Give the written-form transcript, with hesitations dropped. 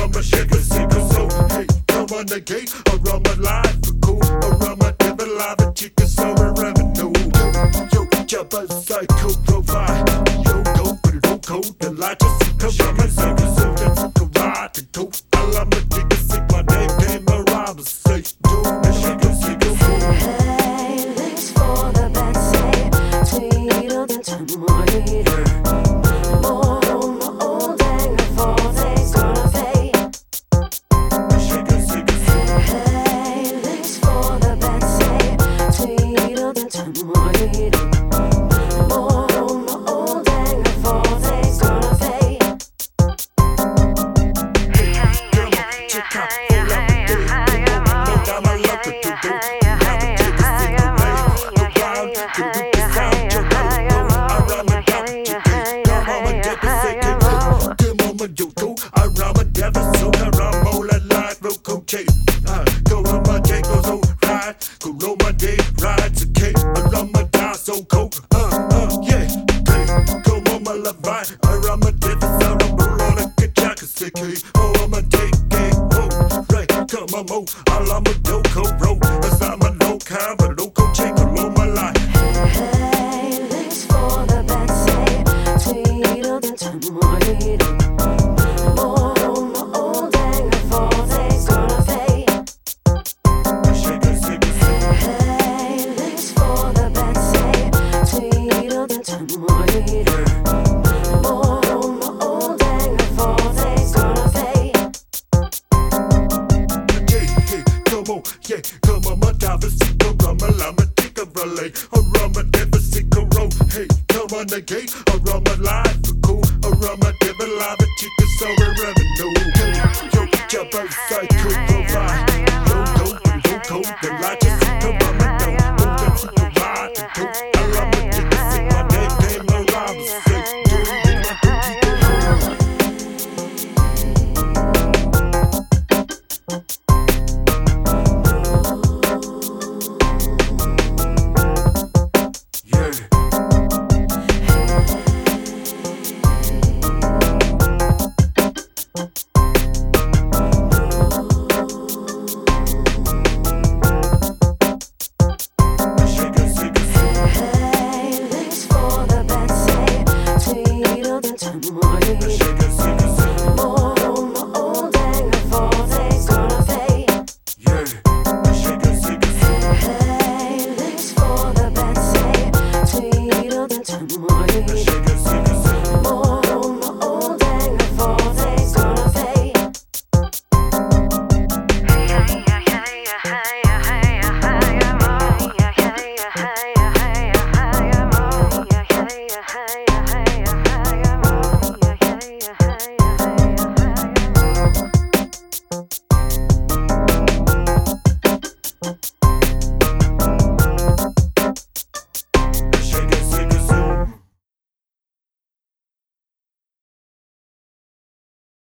run my shit, so hey, come on the gate, I run my life for cool, I run my devil live and chicken so revenue. Yo, jump a psycho provide, yo, go put it on code, the light just come run my circus, so that's a ride to go. I love my chicken, sick my name, came around to say, do the shit, go. Hey, thanks for the bad say, sweeter than tamarind. I run my devil, so I run more like road cocaine. Go on my day, go so ride, go on my day, ride to Cape. I run my die so cold, yeah. Go on my left right, I run my devil, so I roll on a good jacket, sick. Oh, I'm a day, oh, right, come on, mo. I love my dope, cold road, that's not my low kind, but local chain, go on my life. Hey, thanks for the bad say, sweeter than tamarind. Yeah, come on, my dive go run my llama, take a relay. I run my deficit, go roll. Hey, come on the gate, I run my life for cool. I run my devil live, a chicken, so revenue. Yo, jump outside.